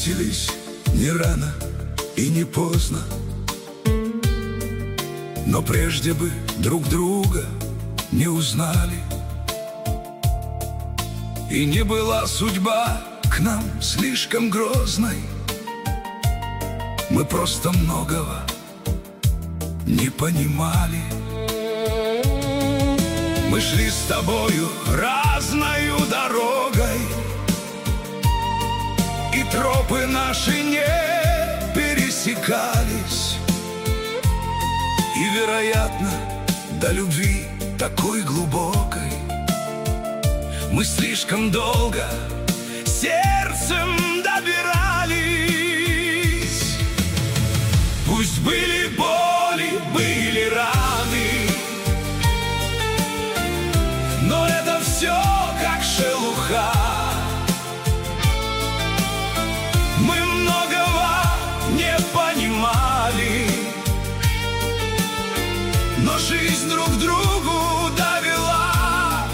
встретились не рано и не поздно, но прежде бы друг друга не узнали. И не была судьба к нам слишком грозной, мы просто многого не понимали. Мы шли с тобою разною дорогой, и тропы наши не пересекались. И, вероятно, до любви такой глубокой мы слишком долго сердцем добирались. Пусть были боли, были раны, но это все как шелуха. Мы многого не понимали, но жизнь друг другу довела.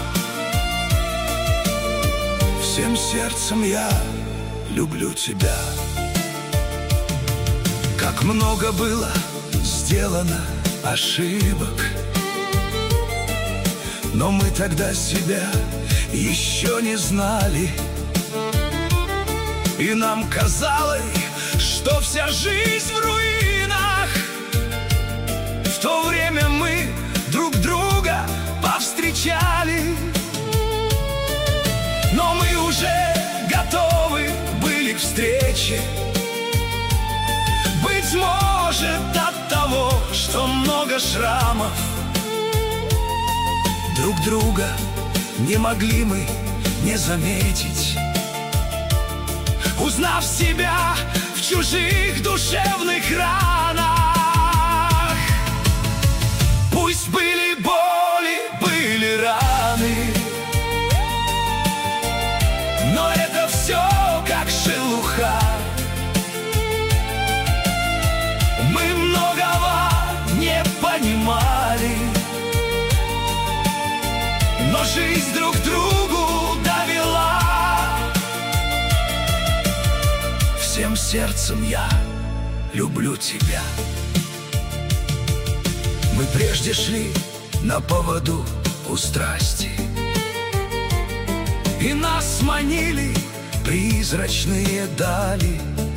Всем сердцем я люблю тебя. Как много было сделано ошибок, но мы тогда себя еще не знали. И нам казалось, что вся жизнь в руинах. В то время мы друг друга повстречали, но мы уже готовы были к встрече. Быть может, от того, что много шрамов, друг друга не могли мы не заметить, узнав себя в чужих душевных ранах. Пусть были боли, были раны, но это все как шелуха. Мы многого не понимали, но жизнь друг другу довела. Всем сердцем я люблю тебя. Мы прежде шли на поводу у страсти, и нас манили призрачные дали.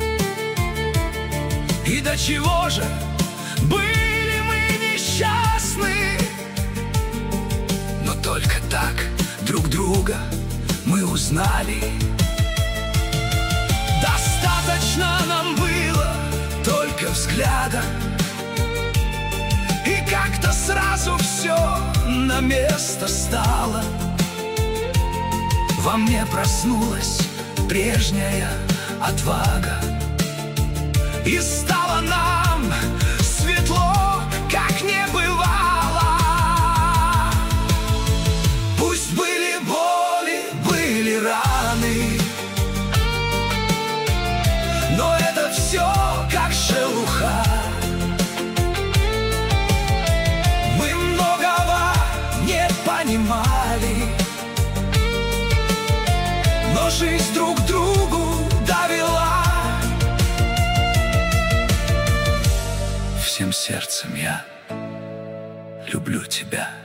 И до чего же были мы несчастны, но только так друг друга мы узнали. Достаточно нам было только взгляда, и как-то сразу все на место стало. Во мне проснулась прежняя отвага, и стало нам светло, как не бывало. Пусть были боли, были раны, но это все как шелуха. Мы многого не понимали, но жизнь друг другу довела. Всем сердцем я люблю тебя.